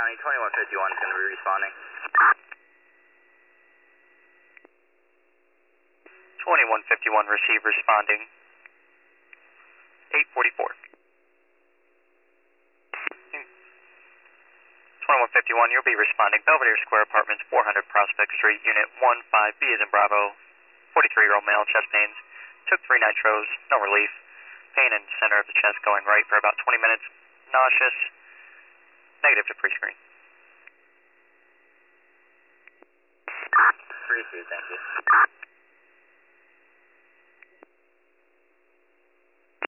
County, 2151 is going to be responding. 2151, receive, responding. 844. 2151, you'll be responding. Belvedere Square Apartments, 400 Prospect Street, Unit 15B as in Bravo. 43-year-old male, chest pains. Took 3 nitros, no relief. Pain in the center of the chest going right for about 20 minutes. Nauseous. Negative to pre-screen. Appreciate it, thank you.